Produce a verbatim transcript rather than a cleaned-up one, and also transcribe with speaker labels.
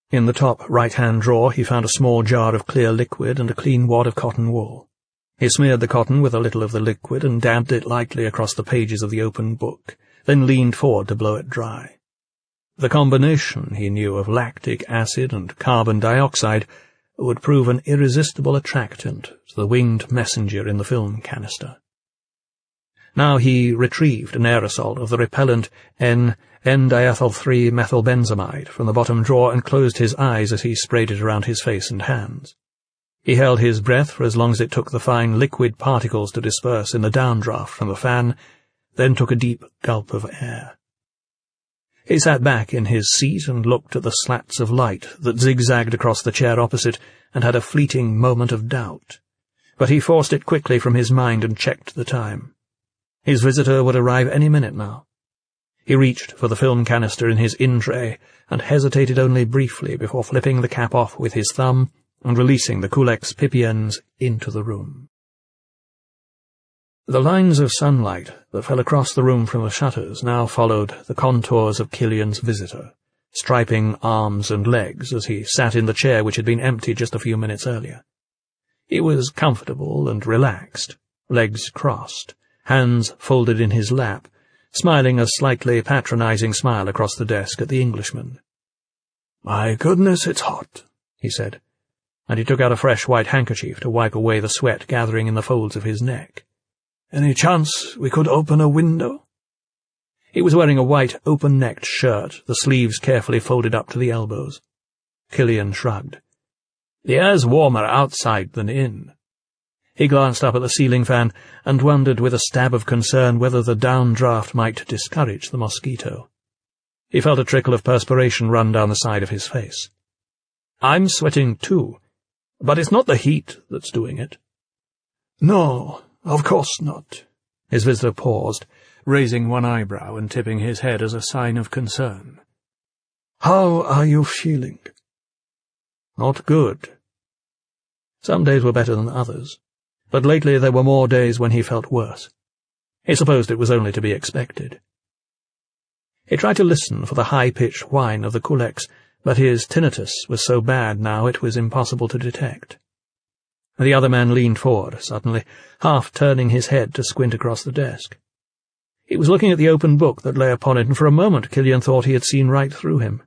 Speaker 1: In the top right-hand drawer he found a small jar of clear liquid and a clean wad of cotton wool. He smeared the cotton with a little of the liquid and dabbed it lightly across the pages of the open book, then leaned forward to blow it dry. The combination, he knew, of lactic acid and carbon dioxide would prove an irresistible attractant to the winged messenger in the film canister. Now he retrieved an aerosol of the repellent N diethyl three methylbenzamide from the bottom drawer and closed his eyes as he sprayed it around his face and hands. He held his breath for as long as it took the fine liquid particles to disperse in the downdraft from the fan, then took a deep gulp of air. He sat back in his seat and looked at the slats of light that zigzagged across the chair opposite and had a fleeting moment of doubt, but he forced it quickly from his mind and checked the time. His visitor would arrive any minute now. He reached for the film canister in his in-tray and hesitated only briefly before flipping the cap off with his thumb and releasing the Culex pipiens into the room. The lines of sunlight that fell across the room from the shutters now followed the contours of Killian's visitor, striping arms and legs as he sat in the chair which had been empty just a few minutes earlier. He was comfortable and relaxed, legs crossed, hands folded in his lap, smiling a slightly patronizing smile across the desk at the Englishman. "My goodness, it's hot," he said, and he took out a fresh white handkerchief to wipe away the sweat gathering in the folds of his neck. "Any chance we could open a window?" He was wearing a white, open-necked shirt, the sleeves carefully folded up to the elbows. Killian shrugged. "The air's warmer outside than in." He glanced up at the ceiling fan and wondered with a stab of concern whether the downdraft might discourage the mosquito. He felt a trickle of perspiration run down the side of his face. "I'm sweating too, but it's not the heat that's doing it." "No, of course not." His visitor paused, raising one eyebrow and tipping his head as a sign of concern. "How are you feeling?" "Not good." Some days were better than others, but lately there were more days when he felt worse. He supposed it was only to be expected. He tried to listen for the high-pitched whine of the Culex, but his tinnitus was so bad now it was impossible to detect. The other man leaned forward, suddenly, half turning his head to squint across the desk. He was looking at the open book that lay upon it, and for a moment Killian thought he had seen right through him.